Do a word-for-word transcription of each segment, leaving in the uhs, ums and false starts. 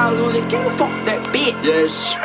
I lose it, can you fuck that bitch? Yes.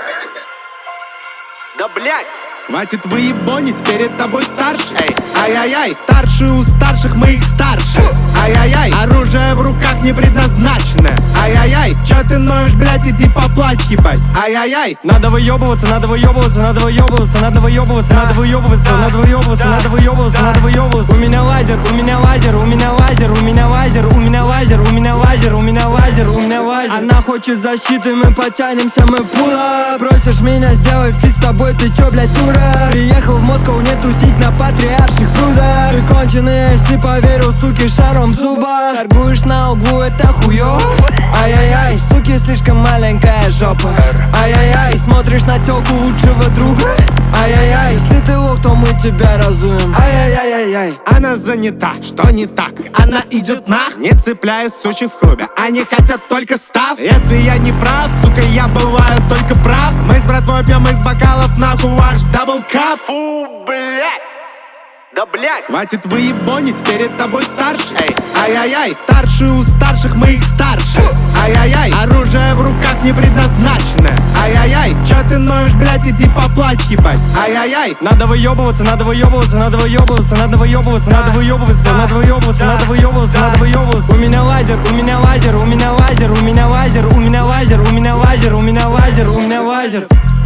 Да блять! Хватит выебонить, перед тобой старший. Эй. Ай-яй-яй, старший у старших, мы их старше. Ай-яй-яй, оружие в руках не предназначено. Ай-яй-яй, чё ты ноешь, блять, иди поплачь, ебать. Ай-яй-яй, надо выебываться, надо выебываться, надо выебываться, надо выебываться, надо выебываться, надо выебываться, надо выебываться, надо выебываться. У меня лазер, у меня лазер, у меня лазер, у меня лазер, у меня лазер, у меня лазер, у меня лазер, у меня лазер. Она хочет защиты, мы потянемся, мы пула. Просишь меня сделать фит с тобой, ты чё, блять, дура? Приехал в Москву не тусить на патриарших прудах. Ты конченый, если поверил, суки, шаром в зубах. Торгуешь на углу, это хуёво. Ай-яй-яй, суки, слишком маленькая жопа. Ай-яй-яй, смотришь на тёлку лучшего друга. Ай-яй-яй, если ты лох, то мы тебя разуем. Ай-яй-яй-яй-яй. она занята, что не так? Она идет нах, не цепляя сучек в клубе. Они хотят только став. Если я не прав, сука, я бываю только прав. Мы с братвой пьем из бокалов, нахуй ваш даблкап. Фу, блять! Да блять! Хватит выебонить, перед тобой старший. Эй. Ай-яй-яй, старший у старших, мы их старше. Ай-яй-яй, оружие в руках не предназначено. Ай-яй-яй, чё ты ноешь, блять, иди поплачь, ебать. Ай-яй-яй, надо выебываться, надо выебываться, надо выебываться, надо выебываться, надо выебываться, надо выебываться, надо выебываться, надо выебываться. У меня лазер, у меня лазер, у меня лазер, у меня лазер, у меня лазер, у меня лазер, у меня лазер, у меня лазер.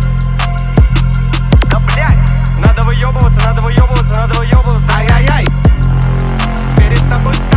Да блять! Надо выебываться, надо выебываться, надо выебываться. ай-яй-яй, Перед тобой